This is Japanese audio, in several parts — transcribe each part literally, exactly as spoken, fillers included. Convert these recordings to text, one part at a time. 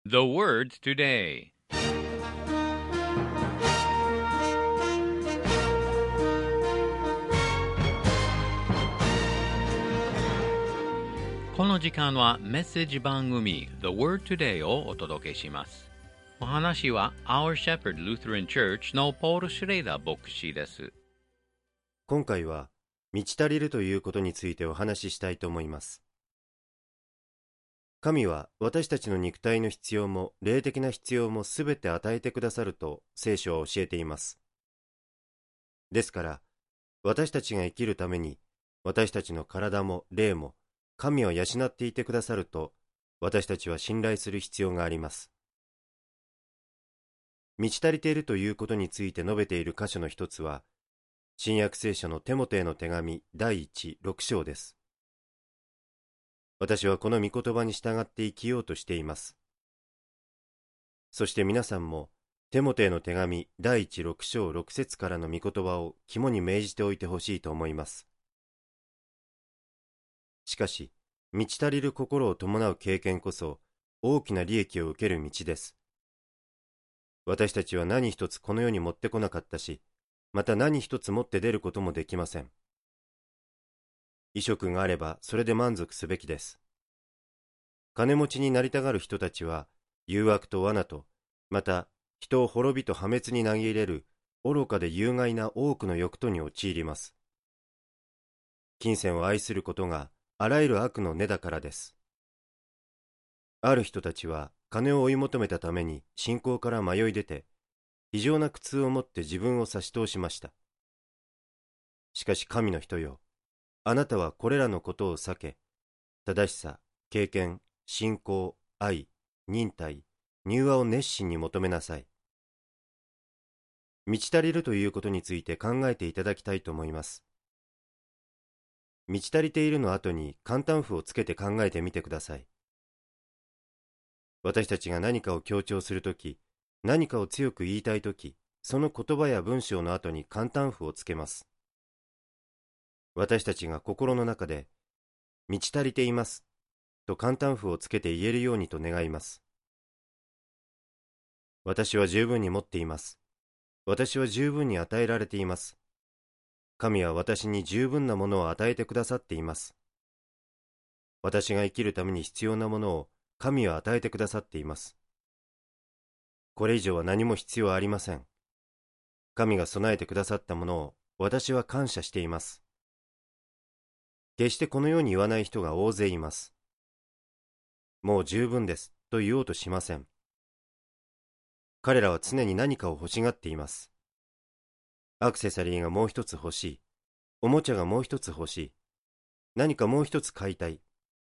The words today. この時間はメッセージ番組 The Word Today をお届けします。お話は Our Shepherd Lutheran Church のポール・シュレイダー牧師です。 今回は満ち足りるということについてお話ししたいと思います。神は私たちの肉体の必要も霊的な必要もすべて与えてくださると聖書は教えています。ですから私たちが生きるために私たちの体も霊も神を養っていてくださると私たちは信頼する必要があります。満ち足りているということについて述べている箇所の一つは新約聖書のテモテへの手紙だいいち、ろく章です。私はこの御言葉に従って生きようとしています。そして皆さんもテモテへの手紙だいいち、ろく章ろく節からの御言葉を肝に銘じておいてほしいと思います。しかし、満ち足りる心を伴う経験こそ大きな利益を受ける道です。私たちは何一つこの世に持ってこなかったし、また何一つ持って出ることもできません。衣食があればそれで満足すべきです。金持ちになりたがる人たちは、誘惑と罠と、また人を滅びと破滅に投げ入れる愚かで有害な多くの欲とに陥ります。金銭を愛することがあらゆる悪の根だからです。ある人たちは金を追い求めたために信仰から迷い出て、非常な苦痛をもって自分を差し通しました。しかし神の人よ、あなたはこれらのことを避け、正しさ、経験、信仰、愛、忍耐、柔和を熱心に求めなさい。満ち足りるということについて考えていただきたいと思います。満ち足りているの後に簡単符をつけて考えてみてください。私たちが何かを強調するとき、何かを強く言いたいとき、その言葉や文章の後に簡単符をつけます。私たちが心の中で、満ち足りていますと簡単符をつけて言えるようにと願います。私は十分に持っています。私は十分に与えられています。神は私に十分なものを与えてくださっています。私が生きるために必要なものを神は与えてくださっています。これ以上は何も必要はありません。神が備えてくださったものを私は感謝しています。決してこのように言わない人が大勢います。もう十分ですと言おうとしません。彼らは常に何かを欲しがっています。アクセサリーがもう一つ欲しい。おもちゃがもう一つ欲しい。何かもう一つ買いたい。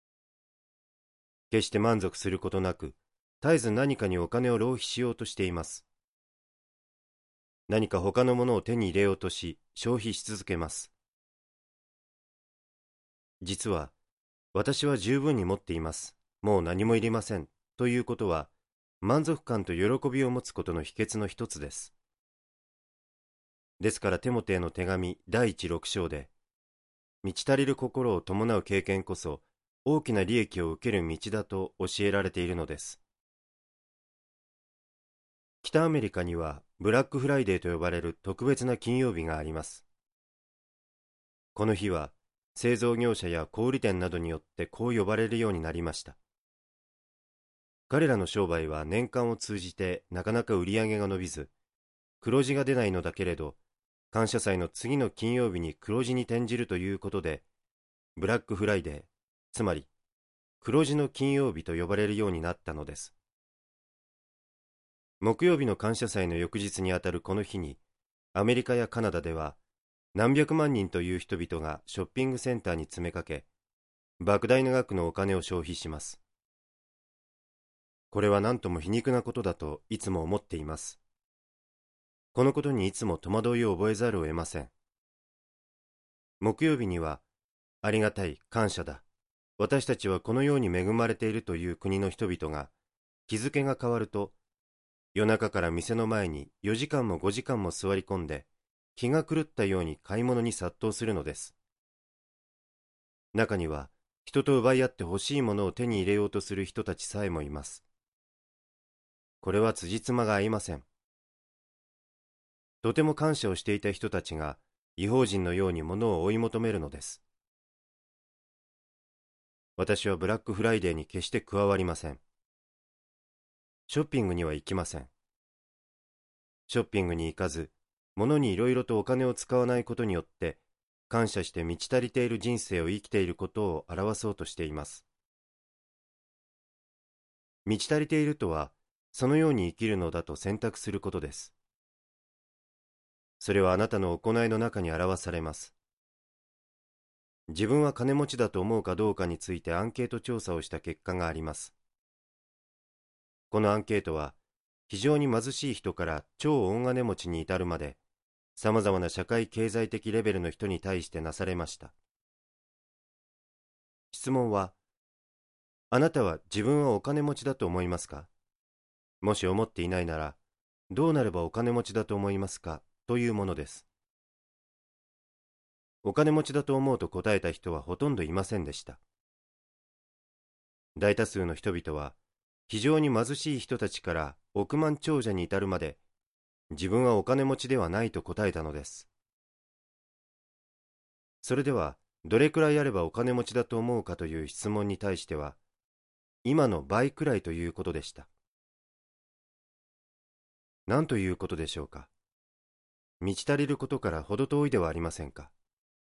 決して満足することなく、絶えず何かにお金を浪費しようとしています。何か他のものを手に入れようとし、消費し続けます。実は、私は十分に持っています。もう何もいりません。ということは、満足感と喜びを持つことの秘訣の一つです。ですからテモテへの手紙だいいち、ろく章で、満ち足りる心を伴う経験こそ、大きな利益を受ける道だと教えられているのです。北アメリカにはブラックフライデーと呼ばれる特別な金曜日があります。この日は製造業者や小売店などによってこう呼ばれるようになりました。彼らの商売は年間を通じてなかなか売り上げが伸びず、黒字が出ないのだけれど、感謝祭の次の金曜日に黒字に転じるということで、ブラックフライデー、つまり黒字の金曜日と呼ばれるようになったのです。木曜日の感謝祭の翌日にあたるこの日に、アメリカやカナダでは何百万人という人々がショッピングセンターに詰めかけ、莫大な額のお金を消費します。これは何とも皮肉なことだといつも思っています。このことにいつも戸惑いを覚えざるを得ません。木曜日には、ありがたい、感謝だ。私たちはこのように恵まれているという国の人々が、日付が変わると、夜中から店の前によじかんもごじかんも座り込んで、気が狂ったように買い物に殺到するのです。中には、人と奪い合って欲しいものを手に入れようとする人たちさえもいます。 これは辻褄が合いません。とても感謝をしていた人たちが異邦人のように物を追い求めるのです。私はブラックフライデーに決して加わりません。ショッピングには行きません。ショッピングに行かず、物にいろいろとお金を使わないことによって、感謝して満ち足りている人生を生きていることを表そうとしています。満ち足りているとは、そのように生きるのだと選択することです。それはあなたの行いの中に表されます。自分は金持ちだと思うかどうかについてアンケート調査をした結果があります。このアンケートは、非常に貧しい人から超大金持ちに至るまで、さまざまな社会経済的レベルの人に対してなされました。質問は、あなたは自分はお金持ちだと思いますか？もし思っていないなら、どうなればお金持ちだと思いますか？というものです。お金持ちだと思うと答えた人はほとんどいませんでした。大多数の人々は、非常に貧しい人たちから億万長者に至るまで、自分はお金持ちではないと答えたのです。それでは、どれくらいあればお金持ちだと思うかという質問に対しては、今の倍くらいということでした。何ということでしょうか。満ち足りることから程遠いではありませんか。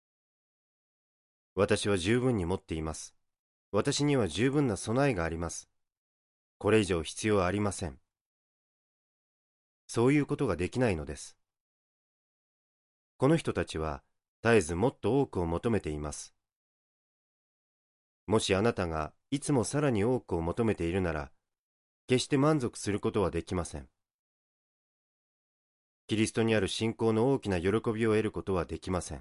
私は十分に持っています。私には十分な備えがあります。これ以上必要はありません。そういうことができないのです。この人たちは絶えずもっと多くを求めています。もしあなたがいつもさらに多くを求めているなら、決して満足することはできません。キリストにある信仰の大きな喜びを得ることはできません。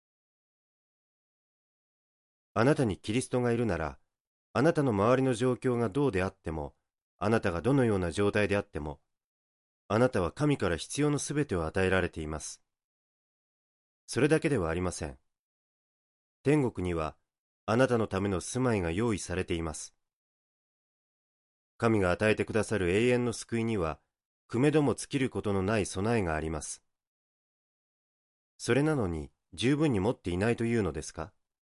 あなたにキリストがいるなら、あなたの周りの状況がどうであっても、あなたがどのような状態であっても、あなたは神から必要のすべてを与えられています。それだけではありません。天国には、あなたのための住まいが用意されています。神が与えてくださる永遠の救いには、くめども尽きることのない備えがあります。それなのに、十分に持っていないというのですか？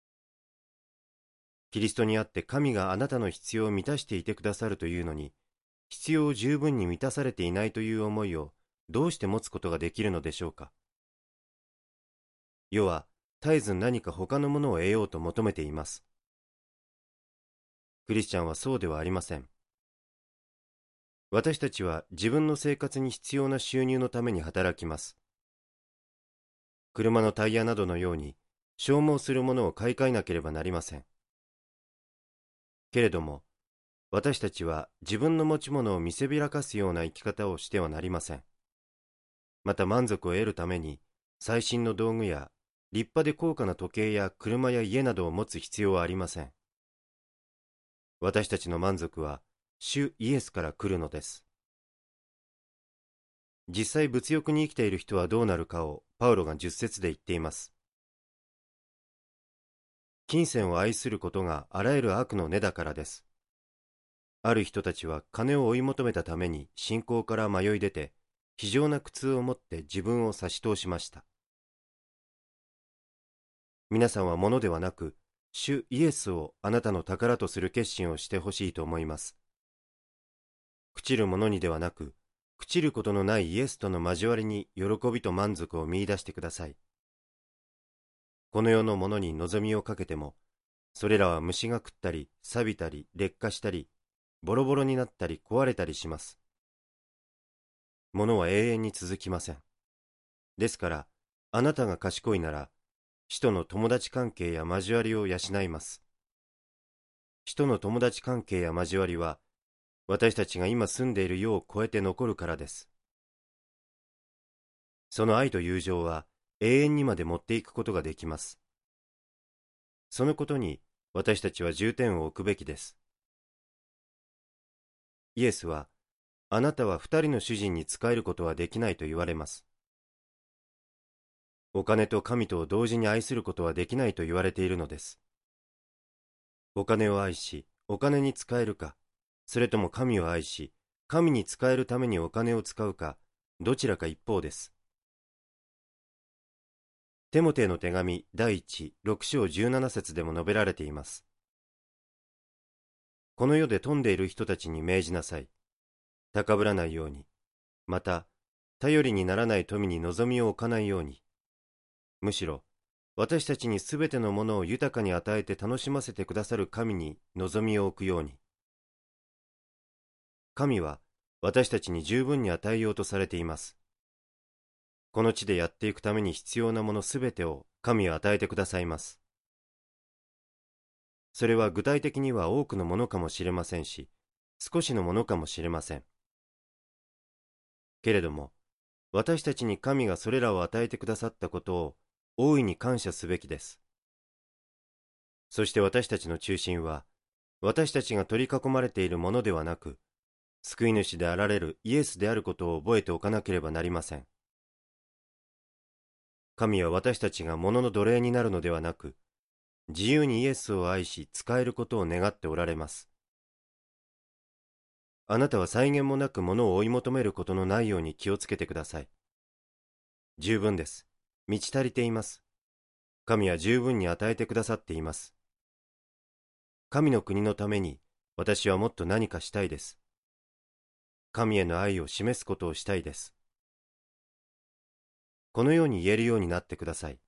キリストにあって神があなたの必要を満たしていてくださるというのに、必要を十分に満たされていないという思いをどうして持つことができるのでしょうか。世は絶えず何か他のものを得ようと求めています。クリスチャンはそうではありません。私たちは自分の生活に必要な収入のために働きます。車のタイヤなどのように消耗するものを買い替えなければなりません。けれども、私たちは自分の持ち物を見せびらかすような生き方をしてはなりません。また満足を得るために最新の道具や立派で高価な時計や車や家などを持つ必要はありません。私たちの満足は主イエスから来るのです。実際物欲に生きている人はどうなるかをパウロが十節で言っています。金銭を愛することがあらゆる悪の根だからです。ある人たちは金を追い求めたために信仰から迷い出て、非常な苦痛をもって自分を差し通しました。皆さんは物ではなく、主イエスをあなたの宝とする決心をしてほしいと思います。朽ちるものにではなく、朽ちることのないイエスとの交わりに喜びと満足を見出してください。この世のものに望みをかけても、それらは虫が食ったり、錆びたり、劣化したり、ボロボロになったり壊れたりします。物は永遠に続きません。ですから、あなたが賢いなら、使徒の友達関係や交わりを養います。使徒の友達関係や交わりは、私たちが今住んでいる世を超えて残るからです。その愛と友情は永遠にまで持っていくことができます。そのことに私たちは重点を置くべきです。イエスは、あなたは二人の主人に仕えることはできないと言われます。お金と神とを同時に愛することはできないと言われているのです。お金を愛し、お金に仕えるか、それとも神を愛し、 神に仕えるためにお金を使うか、どちらか一方です。テモテの手紙第一、六章十七節でも述べられています。この世で富んでいる人たちに命じなさい。高ぶらないように。また、頼りにならない富に望みを置かないように。むしろ、私たちにすべてのものを豊かに与えて楽しませてくださる神に望みを置くように。神は私たちに十分に与えようとされています。この地でやっていくために必要なものすべてを神は与えてくださいます。それは具体的には多くのものかもしれませんし、少しのものかもしれません。けれども、私たちに神がそれらを与えてくださったことを大いに感謝すべきです。そして私たちの中心は、私たちが取り囲まれているものではなく、救い主であられるイエスであることを覚えておかなければなりません。神は私たちが物の奴隷になるのではなく、自由にイエスを愛し使えることを願っておられます。あなたは際限もなく物を追い求めることのないように気をつけてください。十分です。満ち足りています。神は十分に与えてくださっています。神の国のために私はもっと何かしたいです。神への愛を示すことをしたいです。このように言えるようになってください。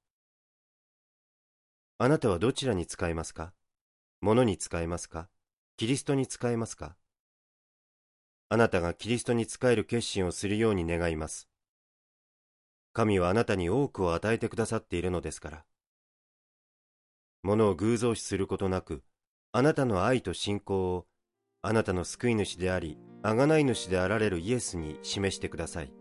あなたはどちらに使えますか？物に使えますか？キリストに使えますか？あなたがキリストに仕える決心をするように願います。神はあなたに多くを与えてくださっているのですから。物を偶像視することなく、あなたの愛と信仰を、あなたの救い主であり、贖い主であられるイエスに示してください。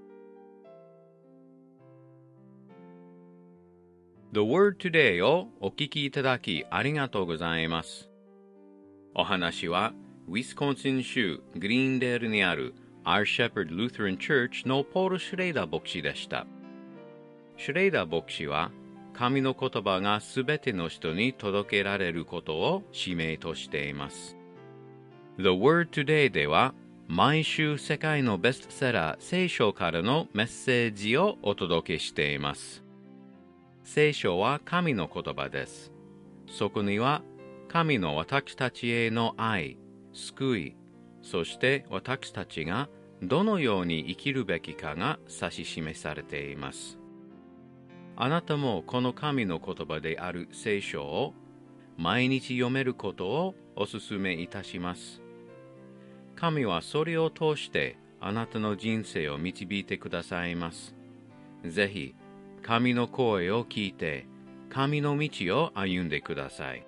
The Word Today をお聞きいただきありがとうございます。お話は、ウィスコンシン州グリーンデールにある Our Shepherd Lutheran Church のポール・シュレイダー牧師でした。シュレイダー牧師は、神の言葉がすべての人に届けられることを使命としています。The Word Today では、毎週世界のベストセラー聖書からのメッセージをお届けしています。聖書は神の言葉です。そこには神の私たちへの愛、救い、そして私たちがどのように生きるべきかが指し示されています。あなたもこの神の言葉である聖書を毎日読めることをお勧めいたします。神はそれを通してあなたの人生を導いてくださいます。ぜひ、神の声を聞いて、神の道を歩んでください。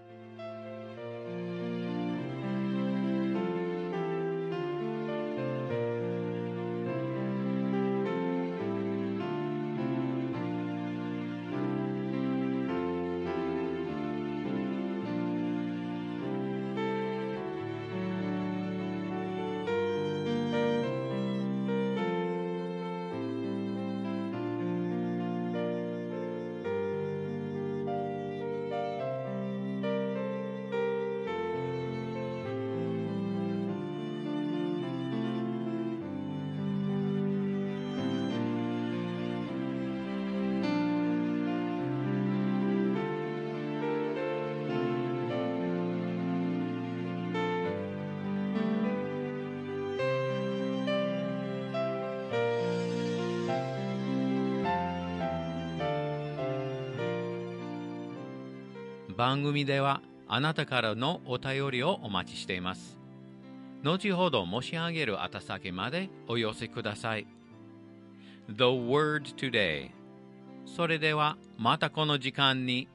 番組ではあなたからのお便りをお待ちしています。後ほど申し上げる宛先までお寄せください。The Word Today。それではまたこの時間に